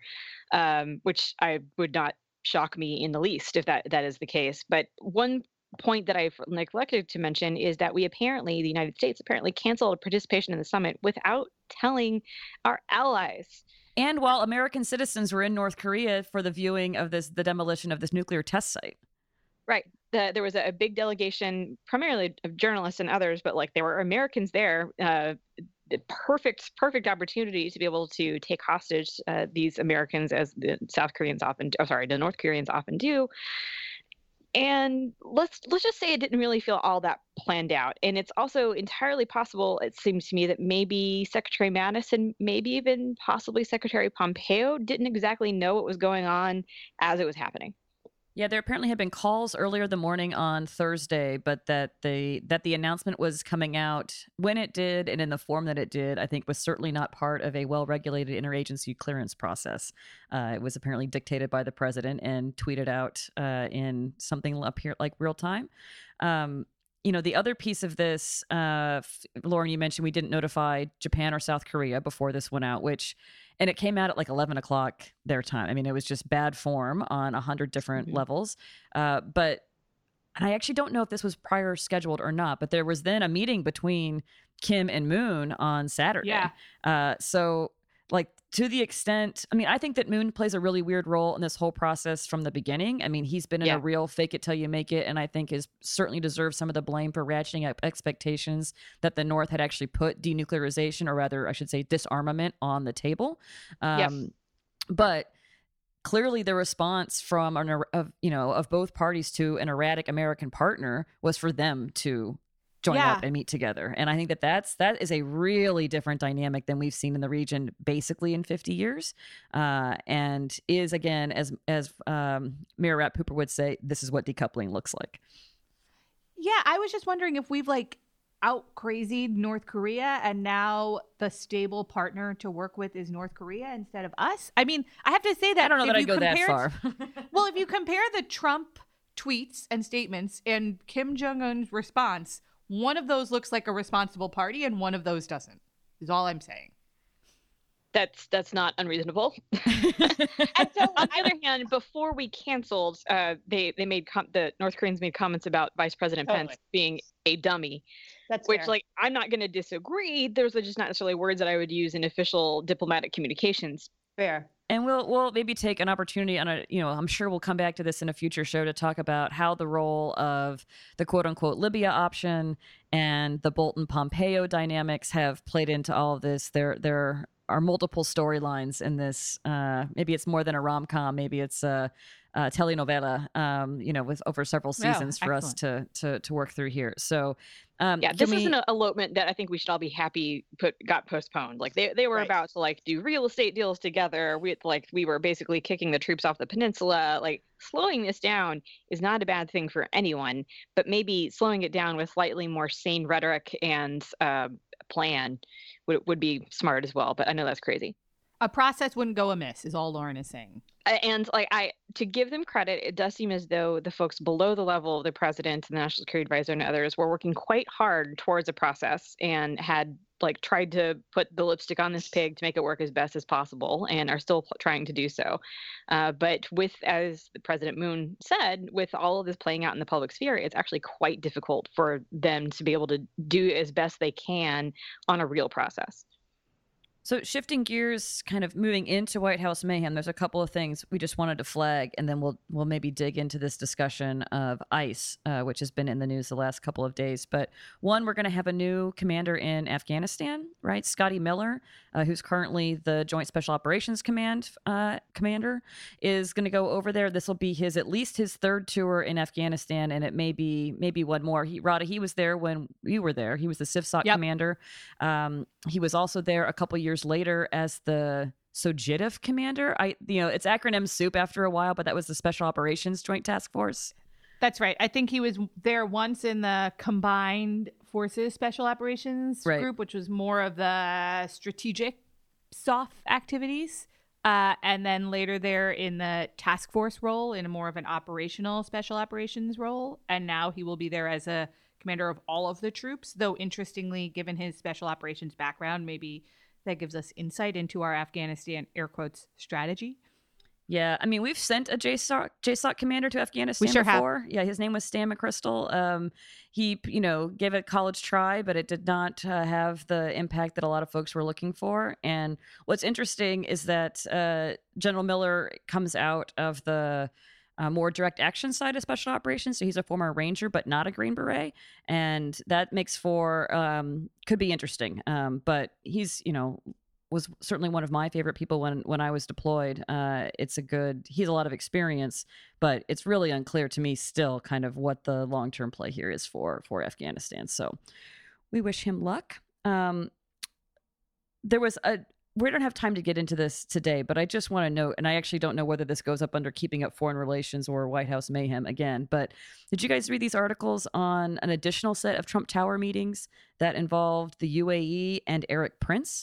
um, which I would not shock me in the least if that that is the case. But one point that I've neglected to mention is that we apparently, the United States apparently canceled participation in the summit without telling our allies. And while American citizens were in North Korea for the viewing of this, the demolition of this nuclear test site. Right. The, there was a, a big delegation, primarily of journalists and others, but like there were Americans there. Uh, the perfect, perfect opportunity to be able to take hostage uh, these Americans, as the South Koreans often, oh, sorry, the North Koreans often do. And let's let's just say it didn't really feel all that planned out. And it's also entirely possible, it seems to me, that maybe Secretary Mattis and maybe even possibly Secretary Pompeo didn't exactly know what was going on as it was happening. Yeah, there apparently had been calls earlier the morning on Thursday, but that the that the announcement was coming out when it did and in the form that it did, I think was certainly not part of a well-regulated interagency clearance process. Uh, it was apparently dictated by the president and tweeted out uh, in something up here like real time. Um, you know, the other piece of this, uh, Lauren, you mentioned we didn't notify Japan or South Korea before this went out, which, and it came out at like eleven o'clock their time. I mean, it was just bad form on a hundred different mm-hmm. levels. Uh, but, and I actually don't know if this was prior scheduled or not, but there was then a meeting between Kim and Moon on Saturday. Yeah. Uh, so like to the extent, I mean, I think that Moon plays a really weird role in this whole process from the beginning. I mean, he's been in yeah. a real fake it till you make it, and I think is certainly deserves some of the blame for ratcheting up expectations that the North had actually put denuclearization, or rather, I should say, disarmament on the table. Um, yes. But clearly, the response from an, of you know of both parties to an erratic American partner was for them to join yeah. up and meet together. And I think that that's, that is a really different dynamic than we've seen in the region basically in fifty years. Uh, and is, again, as, as um, Mayor Rapp Hooper would say, this is what decoupling looks like. Yeah, I was just wondering if we've like out crazied North Korea and now the stable partner to work with is North Korea instead of us. I mean, I have to say that I don't know that I'd go that compare, far. Well, if you compare the Trump tweets and statements and Kim Jong-un's response, one of those looks like a responsible party and one of those doesn't, is all I'm saying. That's that's not unreasonable. And so, on the other hand, before we canceled, uh, they they made com- the North Koreans made comments about Vice President Totally. Pence being a dummy. That's which, fair. like, I'm not going to disagree. Those are just not necessarily words that I would use in official diplomatic communications. fair. And we'll we'll maybe take an opportunity on a, you know, I'm sure we'll come back to this in a future show to talk about how the role of the quote unquote Libya option and the Bolton Pompeo dynamics have played into all of this. There there are multiple storylines in this. Uh, maybe it's more than a rom-com. Maybe it's a, a telenovela, um, you know, with over several seasons Oh, for us to, to to work through here. So um, Yeah, can this we- is an elopement that I think we should all be happy put got postponed. Like they they were Right. about to like do real estate deals together. We like we were basically kicking the troops off the peninsula. Like slowing this down is not a bad thing for anyone, but maybe slowing it down with slightly more sane rhetoric and uh, plan would would be smart as well. But I know that's crazy. A process wouldn't go amiss, is all Lauren is saying. And like I, to give them credit, it does seem as though the folks below the level of the president and the national security advisor and others were working quite hard towards a process and had like tried to put the lipstick on this pig to make it work as best as possible and are still pl- trying to do so. Uh, but with, as President Moon said, with all of this playing out in the public sphere, it's actually quite difficult for them to be able to do as best they can on a real process. So shifting gears, kind of moving into White House mayhem, there's a couple of things we just wanted to flag, and then we'll we'll maybe dig into this discussion of ICE, uh, which has been in the news the last couple of days. But one, we're going to have a new commander in Afghanistan, right? Scotty Miller, uh, who's currently the Joint Special Operations Command uh, commander, is going to go over there. This will be his at least his third tour in Afghanistan, and it may be maybe one more. He, Rada, he was there when we were there. He was the CIFSOC Yep. commander. Um, he was also there a couple years later as the SOGITF commander. I, you know, it's acronym soup after a while, but that was the Special Operations Joint Task Force. That's right. I think he was there once in the Combined Forces Special Operations Right. group, which was more of the strategic S O F activities. Uh, and then later there in the task force role in a more of an operational special operations role. And now he will be there as a commander of all of the troops, though interestingly, given his special operations background, maybe that gives us insight into our Afghanistan, air quotes, strategy. Yeah, I mean, we've sent a J SOC, J SOC commander to Afghanistan We sure have. before. Yeah, his name was Stan McChrystal. Um, he, you know, gave it a college try, but it did not uh, have the impact that a lot of folks were looking for. And what's interesting is that uh, General Miller comes out of the uh, more direct action side of special operations. So he's a former Ranger, but not a Green Beret. And that makes for, um, could be interesting. Um, but he's, you know, was certainly one of my favorite people when when I was deployed. Uh, it's a good, he's a lot of experience, but it's really unclear to me still kind of what the long-term play here is for, for Afghanistan. So we wish him luck. Um, there was a, we don't have time to get into this today, but I just want to note, and I actually don't know whether this goes up under keeping up foreign relations or White House mayhem again, but did you guys read these articles on an additional set of Trump Tower meetings that involved the U A E and Eric Prince?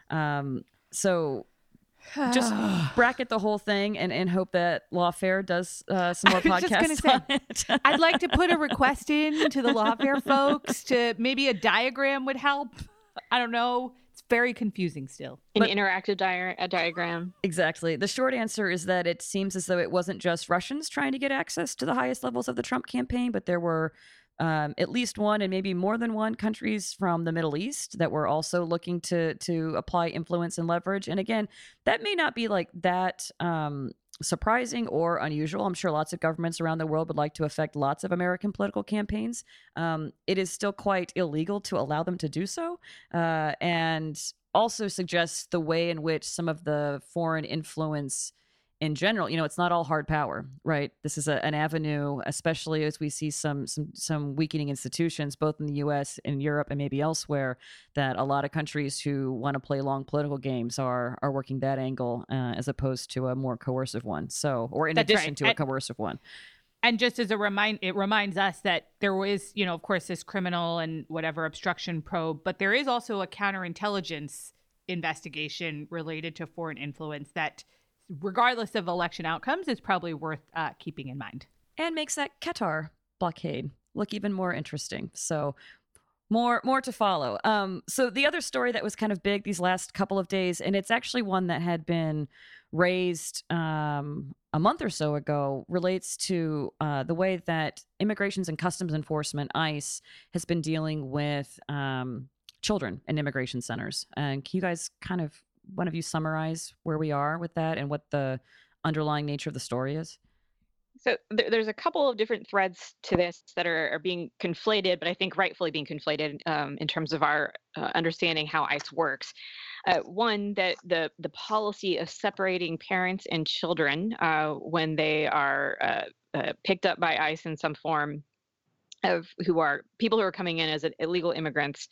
Um, so just bracket the whole thing and, and hope that Lawfare does uh, some more I was just gonna podcasts say, on it. I'd like to put a request in to the Lawfare folks to maybe a diagram would help. I don't know. It's very confusing still. An But- interactive di- a diagram. Exactly. The short answer is that it seems as though it wasn't just Russians trying to get access to the highest levels of the Trump campaign, but there were um, at least one and maybe more than one countries from the Middle East that were also looking to to apply influence and leverage. And again, that may not be like that um, surprising or unusual. I'm sure lots of governments around the world would like to affect lots of American political campaigns. Um, it is still quite illegal to allow them to do so. Uh, and also suggests the way in which some of the foreign influence in general, you know, it's not all hard power, right? This is a, an avenue, especially as we see some some some weakening institutions, both in the U S and Europe and maybe elsewhere, that a lot of countries who want to play long political games are are working that angle uh, as opposed to a more coercive one. So, or in That's addition right. to a And- coercive one. And just as a remind, it reminds us that there was, you know, of course, this criminal and whatever obstruction probe, but there is also a counterintelligence investigation related to foreign influence that, regardless of election outcomes, is probably worth uh, keeping in mind. And makes that Qatar blockade look even more interesting. So more more to follow. Um, so the other story that was kind of big these last couple of days, and it's actually one that had been raised um, a month or so ago, relates to uh, the way that Immigrations and Customs Enforcement, ICE, has been dealing with um, children in immigration centers. And can you guys kind of, one of you, summarize where we are with that and what the underlying nature of the story is? So there, there's a couple of different threads to this that are, are being conflated, but I think rightfully being conflated um, in terms of our uh, understanding how ICE works. Uh, one, that the the policy of separating parents and children uh, when they are uh, uh, picked up by ICE in some form, of who are people who are coming in as illegal immigrants,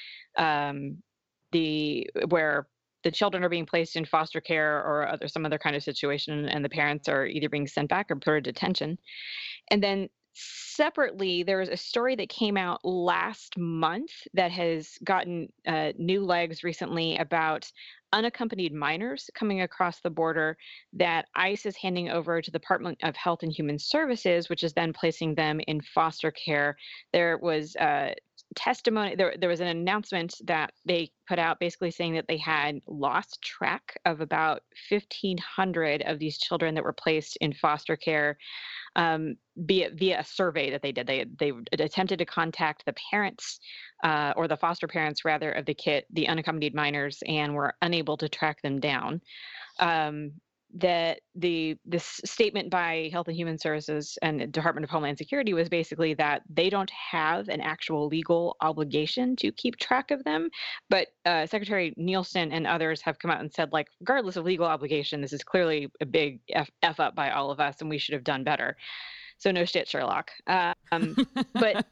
um, the where the children are being placed in foster care or other some other kind of situation, and the parents are either being sent back or put in detention. And then separately, there was a story that came out last month that has gotten uh, new legs recently about unaccompanied minors coming across the border that ICE is handing over to the Department of Health and Human Services, which is then placing them in foster care. There was uh, testimony, there, there was an announcement that they put out basically saying that they had lost track of about fifteen hundred of these children that were placed in foster care um, via, via a survey that they did. They, they attempted to contact the parents uh, or the foster parents, rather, of the kid, the unaccompanied minors, and were unable to track them down. Um, that the this statement by Health and Human Services and the Department of Homeland Security was basically that they don't have an actual legal obligation to keep track of them, but uh, Secretary Nielsen and others have come out and said, like, regardless of legal obligation, this is clearly a big F, F up by all of us, and we should have done better. So no shit, Sherlock. Um, but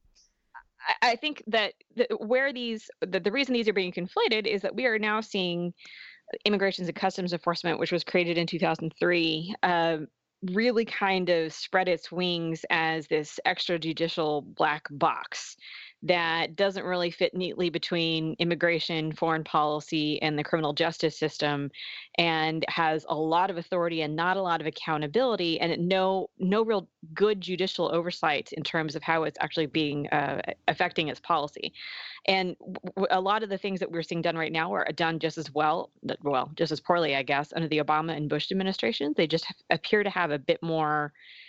I, I think that the, where these the, the reason these are being conflated is that we are now seeing Immigration and Customs Enforcement, which was created in two thousand three, uh, really kind of spread its wings as this extrajudicial black box that doesn't really fit neatly between immigration, foreign policy, and the criminal justice system, and has a lot of authority and not a lot of accountability, and no no real good judicial oversight in terms of how it's actually being uh, affecting its policy. And w- a lot of the things that we're seeing done right now are done just as well, well, just as poorly, I guess, under the Obama and Bush administrations. They just have, appear to have a bit more.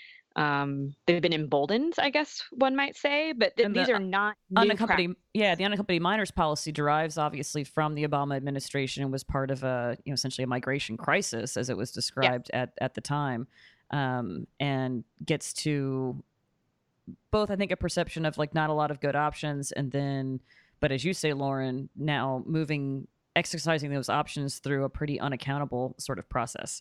Um, they've been emboldened, I guess one might say, but th- And these the are not new unaccompanied. prac- Yeah, the unaccompanied minors policy derives obviously from the Obama administration and was part of a, you know, essentially a migration crisis, as it was described at at the time, um, and gets to both, I think, a perception of like not a lot of good options, and then, but as you say, Lauren, now moving, exercising those options through a pretty unaccountable sort of process.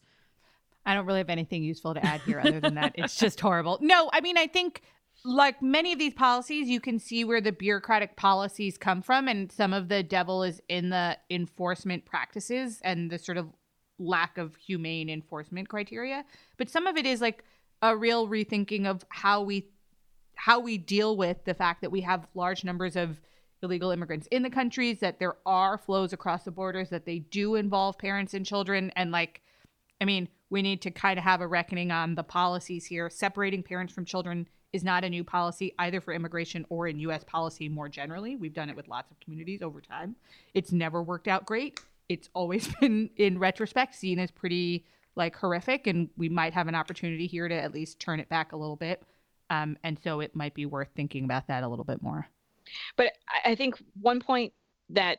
I don't really have anything useful to add here other than that. It's just horrible. No, I mean, I think like many of these policies, you can see where the bureaucratic policies come from, and some of the devil is in the enforcement practices and the sort of lack of humane enforcement criteria. But some of it is like a real rethinking of how we how we deal with the fact that we have large numbers of illegal immigrants in the countries, that there are flows across the borders, that they do involve parents and children, and like, I mean, we need to kind of have a reckoning on the policies here. Separating parents from children is not a new policy either for immigration or in U S policy more generally. We've done it with lots of communities over time. It's never worked out great. It's always been, in retrospect, seen as pretty like horrific, and we might have an opportunity here to at least turn it back a little bit. Um, and so it might be worth thinking about that a little bit more. But I think one point that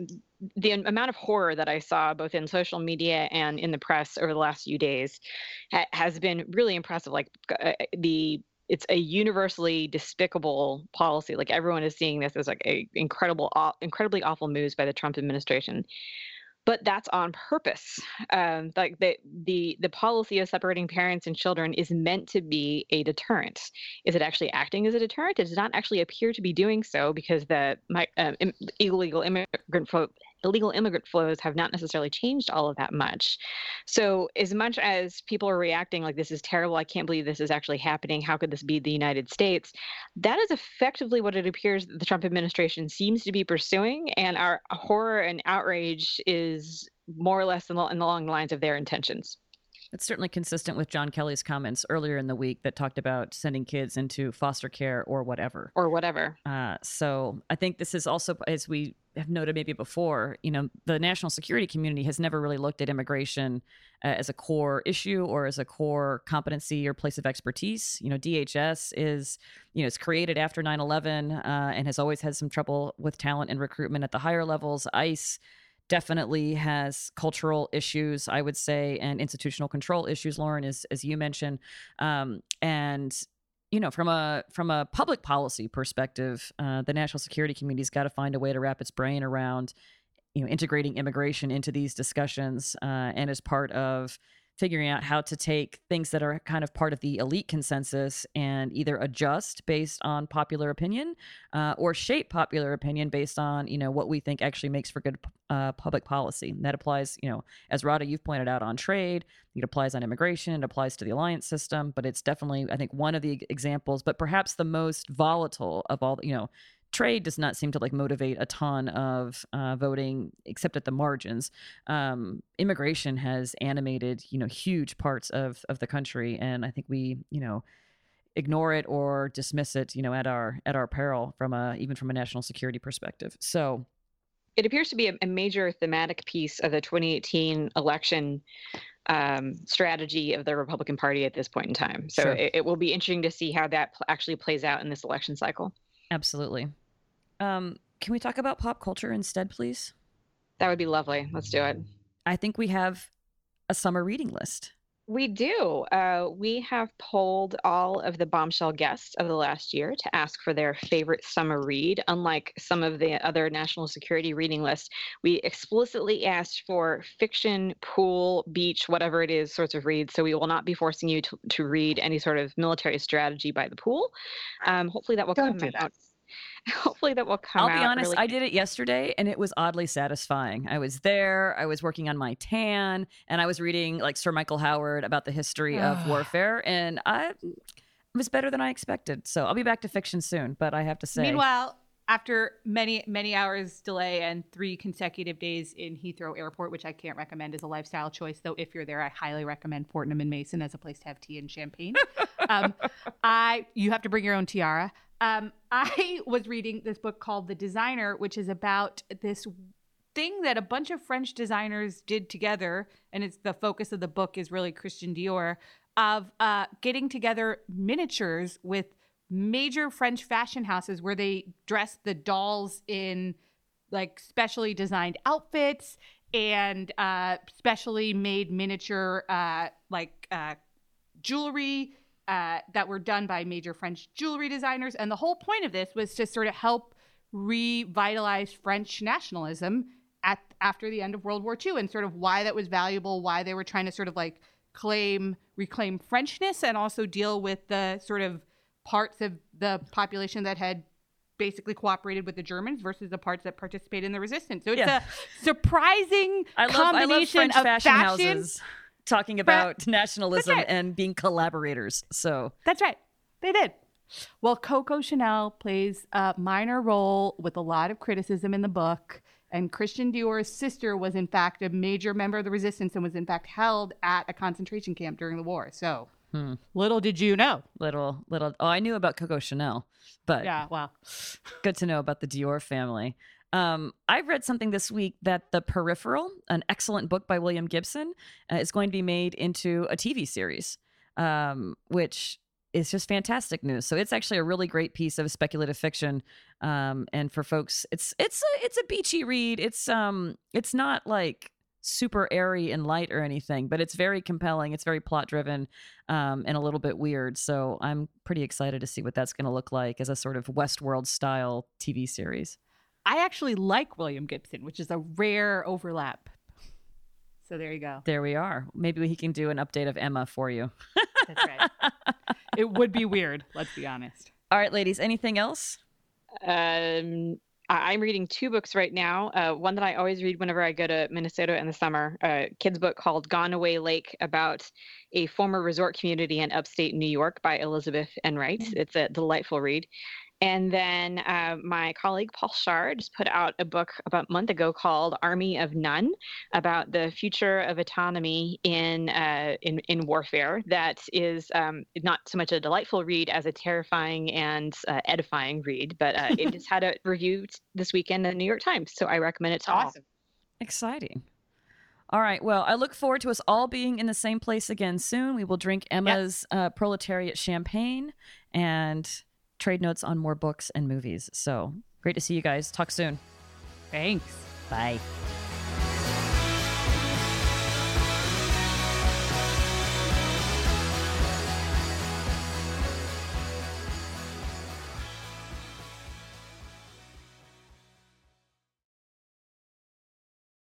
the amount of horror that I saw both in social media and in the press over the last few days ha- has been really impressive. Like uh, the, it's a universally despicable policy. Like everyone is seeing this as like a incredible, aw- incredibly awful moves by the Trump administration. But that's on purpose. Um, like the, the the policy of separating parents and children is meant to be a deterrent. Is it actually acting as a deterrent? It does not actually appear to be doing so, because the my, um, im- illegal immigrant flow, illegal immigrant flows have not necessarily changed all of that much. So as much as people are reacting like this is terrible, I can't believe this is actually happening, how could this be the United States? That is effectively what it appears that the Trump administration seems to be pursuing, and our horror and outrage is is more or less in the, in the along the lines of their intentions. It's certainly consistent with John Kelly's comments earlier in the week that talked about sending kids into foster care or whatever. Or whatever. Uh, so I think this is also, as we have noted maybe before, you know, the national security community has never really looked at immigration uh, as a core issue or as a core competency or place of expertise. You know, D H S is, you know, it's created after nine eleven uh, and has always had some trouble with talent and recruitment at the higher levels. ICE definitely has cultural issues, I would say, and institutional control issues, Lauren, as, as you mentioned. Um, and, you know, from a from a public policy perspective, uh, the national security community's got to find a way to wrap its brain around, you know, integrating immigration into these discussions uh, and as part of figuring out how to take things that are kind of part of the elite consensus and either adjust based on popular opinion uh, or shape popular opinion based on, you know, what we think actually makes for good uh, public policy. And that applies, you know, as Radha, you've pointed out, on trade. It applies on immigration. It applies to the alliance system. But it's definitely, I think, one of the examples, but perhaps the most volatile of all, you know, trade does not seem to like motivate a ton of uh, voting, except at the margins. Um, immigration has animated, you know, huge parts of of the country, and I think we, you know, ignore it or dismiss it, you know, at our at our peril from a even from a national security perspective. So, it appears to be a, a major thematic piece of the twenty eighteen election um, strategy of the Republican Party at this point in time. So Sure. it, it will be interesting to see how that pl- actually plays out in this election cycle. Absolutely. Um, can we talk about pop culture instead, please? That would be lovely. Let's do it. I think we have a summer reading list. We do. Uh, we have polled all of the Bombshell guests of the last year to ask for their favorite summer read. Unlike some of the other national security reading lists, we explicitly asked for fiction, pool, beach, whatever it is, sorts of reads. So we will not be forcing you to, to read any sort of military strategy by the pool. Um, hopefully that will Don't come do that. out. Hopefully that will come I'll out. be honest, really- I did it yesterday and it was oddly satisfying. I was there, I was working on my tan, and I was reading like Sir Michael Howard about the history of warfare, and I it was better than I expected. So I'll be back to fiction soon, but I have to say. Meanwhile, after many, many hours delay and three consecutive days in Heathrow Airport, which I can't recommend as a lifestyle choice, though if you're there, I highly recommend Fortnum and Mason as a place to have tea and champagne. um, I you have to bring your own tiara. Um, I was reading this book called The Designer, which is about this thing that a bunch of French designers did together, and it's the focus of the book is really Christian Dior, of uh, getting together miniatures with major French fashion houses where they dress the dolls in like specially designed outfits and uh, specially made miniature uh, like uh, jewelry uh, that were done by major French jewelry designers. And the whole point of this was to sort of help revitalize French nationalism at after the end of World War Two, and sort of why that was valuable, why they were trying to sort of like claim, reclaim Frenchness, and also deal with the sort of parts of the population that had basically cooperated with the Germans versus the parts that participated in the resistance. So it's Yeah. a surprising I love, I love combination French of fashion, fashion. houses talking about nationalism right. and being collaborators. So That's right. They did. Well, Coco Chanel plays a minor role with a lot of criticism in the book. And Christian Dior's sister was, in fact, a major member of the resistance and was, in fact, held at a concentration camp during the war. So hmm. little did you know. little, little, oh, I knew about Coco Chanel, but Yeah, well. good to know about the Dior family. Um, I read something this week that The Peripheral, an excellent book by William Gibson, uh, is going to be made into a T V series, um, which is just fantastic news. So it's actually a really great piece of speculative fiction. Um, and for folks, it's it's a it's a beachy read. It's um it's not like super airy and light or anything, but it's very compelling. It's very plot driven, um, and a little bit weird. So I'm pretty excited to see what that's going to look like as a sort of Westworld style T V series. I actually like William Gibson, which is a rare overlap. So there you go. There we are. Maybe he can do an update of Emma for you. That's right. It would be weird, let's be honest. All right, ladies, anything else? Um, I- I'm reading two books right now. Uh, one that I always read whenever I go to Minnesota in the summer, a kid's book called Gone Away Lake, about a former resort community in upstate New York by Elizabeth Enright. It's a delightful read. And then uh, my colleague Paul Shard just put out a book about a month ago called Army of None, about the future of autonomy in uh, in, in warfare. That is um, not so much a delightful read as a terrifying and uh, edifying read, but uh, it just had a review t- this weekend in the New York Times, so I recommend it to all. Awesome. Exciting. All right. Well, I look forward to us all being in the same place again soon. We will drink Emma's uh, Proletariat champagne and trade notes on more books and movies. So great to see you guys. Talk soon. Thanks. Bye.